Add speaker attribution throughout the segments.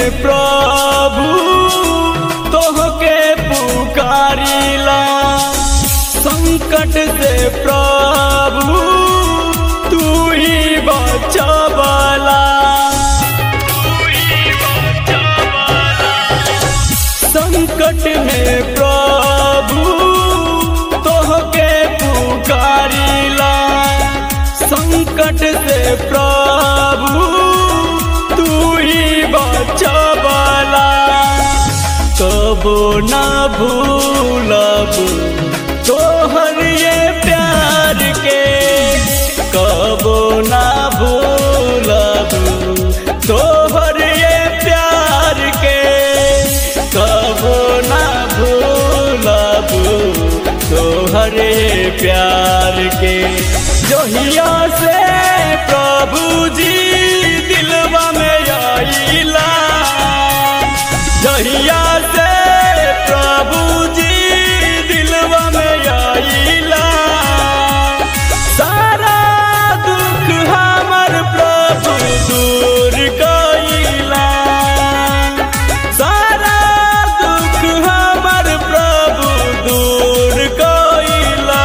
Speaker 1: प्रभु तोहके पुकारिला, संकट से प्रभु तू ही बचावला। संकट में प्रभु तोहके पुकारिला, संकट से प्रभु तू ही बचावला। कबो ना भूलब तोहर ये प्यार के, कबो ना भूलब तोहर ये प्यार के, कबो ना भूलब तोहर ये प्यार के। जोहिया से प्रभु जी दिलवा में आइला, जोहिया से प्रभु जी दिलवा में आइला, सारा दुख हमर प्रभु दूर कइला, सारा दुख हमर प्रभु दूर कइला।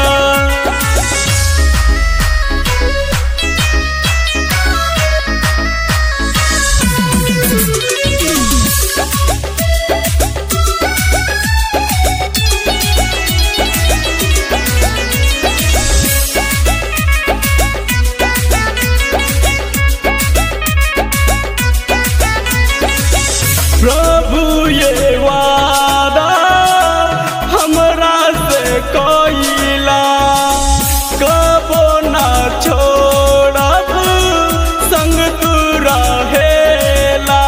Speaker 1: प्रभु ये वादा हमरा से कइला, कबो ना छोड़ब संग तू रहेला।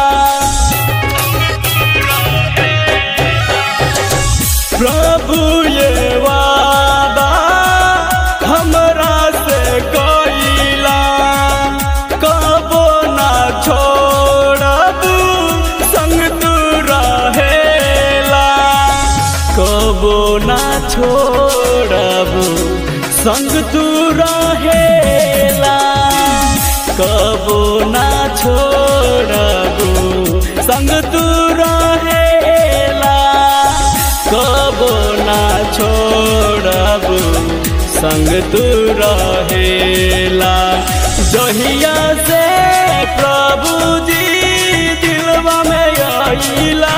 Speaker 1: प्रभु ये वादा हमरा से कइला, कबो ना छोड़ब संग तू रहेला, कबो ना छोड़ब संग तू रहेला, कबो ना छोड़ब संग तू रहेला, कबो ना छोड़ब संग तू रहेला। जोहिया से प्रभु जी दिलवा में आइला,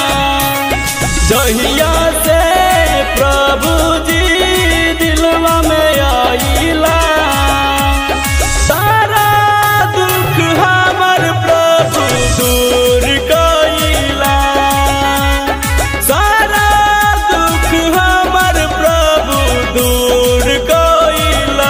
Speaker 1: जोहिया से प्रभु जी दिलवा में आइला, सारा दुख हमर प्रभु दूर कइला, सारा दुख हमर प्रभु दूर कइला।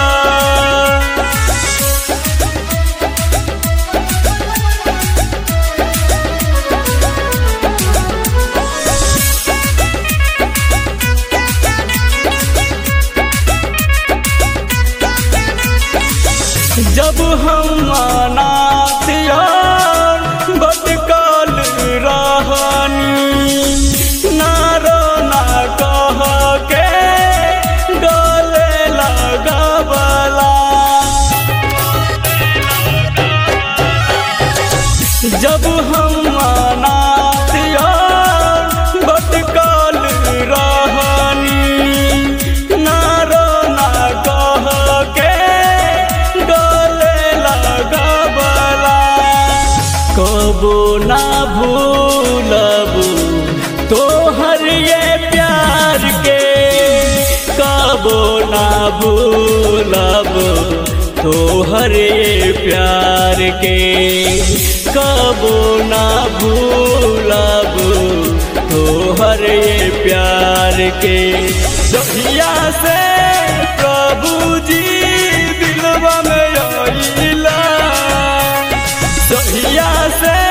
Speaker 1: जब हम अनाथ यार भटकल रहनी, ना रोना कह के गले लगवला, जब हम अनाथ यार भटकल रहनी, ना रोना कह के कबो ना भूलब तोहर ये प्यार के, कबो ना भूलब तोहर ये प्यार के, कबो ना भूलब तोहर ये प्यार के। जोहिया से प्रभु जी दिलवा में आइला, जोहिया से